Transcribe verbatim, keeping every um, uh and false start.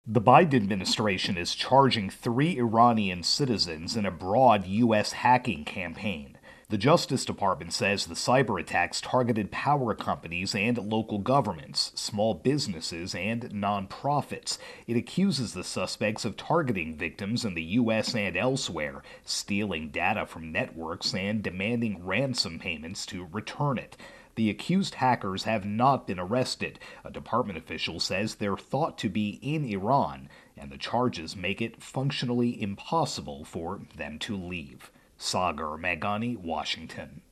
The Biden administration is charging three Iranian citizens in a broad U S hacking campaign. The Justice Department says the cyber attacks targeted power companies and local governments, small businesses, and nonprofits. It accuses the suspects of targeting victims in the U S and elsewhere, stealing data from networks, and demanding ransom payments to return it. The accused hackers have not been arrested. A department official says they're thought to be in Iran, and the charges make it functionally impossible for them to leave. Sagar Meghani, Washington.